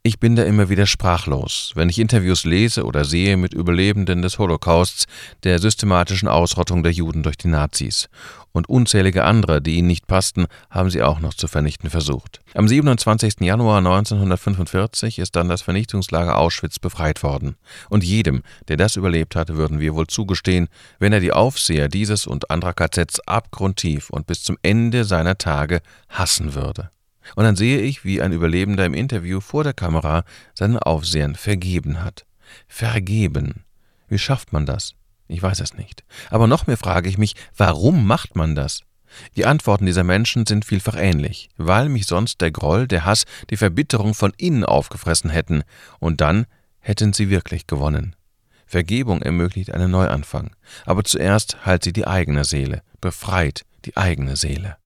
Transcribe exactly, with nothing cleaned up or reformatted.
Ich bin da immer wieder sprachlos, wenn ich Interviews lese oder sehe mit Überlebenden des Holocausts, der systematischen Ausrottung der Juden durch die Nazis. Und unzählige andere, die ihnen nicht passten, haben sie auch noch zu vernichten versucht. Am siebenundzwanzigsten Januar neunzehnhundertfünfundvierzig ist dann das Vernichtungslager Auschwitz befreit worden. Und jedem, der das überlebt hat, würden wir wohl zugestehen, wenn er die Aufseher dieses und anderer K Zs abgrundtief und bis zum Ende seiner Tage hassen würde. Und dann sehe ich, wie ein Überlebender im Interview vor der Kamera seinen Aufsehern vergeben hat. Vergeben. Wie schafft man das? Ich weiß es nicht. Aber noch mehr frage ich mich, warum macht man das? Die Antworten dieser Menschen sind vielfach ähnlich, weil mich sonst der Groll, der Hass, die Verbitterung von innen aufgefressen hätten. Und dann hätten sie wirklich gewonnen. Vergebung ermöglicht einen Neuanfang. Aber zuerst heilt sie die eigene Seele, befreit die eigene Seele.